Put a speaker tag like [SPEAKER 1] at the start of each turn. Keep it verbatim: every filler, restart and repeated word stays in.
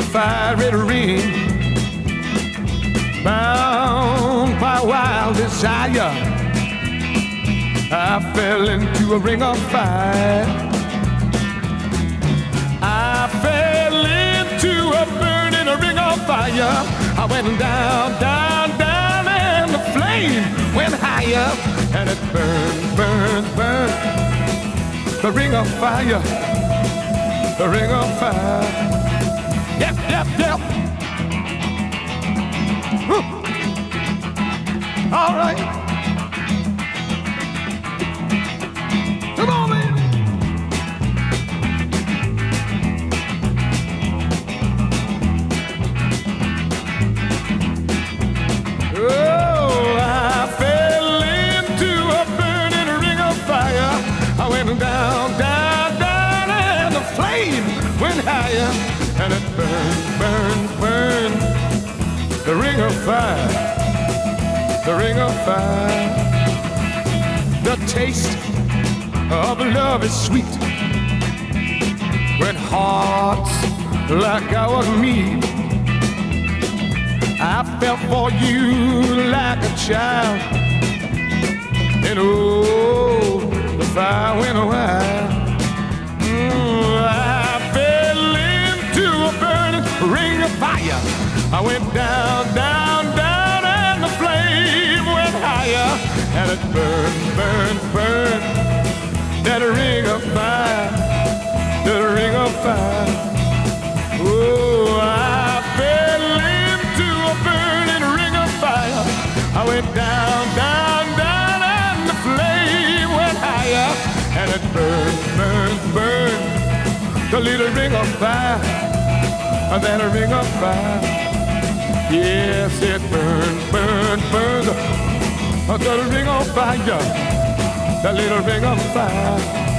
[SPEAKER 1] fiery ring, bound by wild desire, I fell into a ring of fire. I fell into a burning ring of fire. I went down, down, down, and the flame went higher, and it burned, burned, burned. The ring of fire, the ring of fire. Yep, yep, yep. Woo. All right. Come on, man. Oh, I fell into a burning ring of fire. I went down, down, down, and the flame went higher, and it burned, burned, burned. The ring of fire, the ring of fire. The taste of love is sweet when hearts like ours meet. I fell for you like a child, and oh, the fire went wild. Mm, I fell into a burning ring of fire. I went down, down, down, and the flame went higher, and it burned, burned, burned. That ring of fire, that ring of fire. Oh, I fell into a burning ring of fire. I went down, down, down, and the flame went higher, and it burned, burned, burned. The little ring of fire, that ring of fire. Yes, it burned, burned, burned. The ring of fire, the little ring of fire.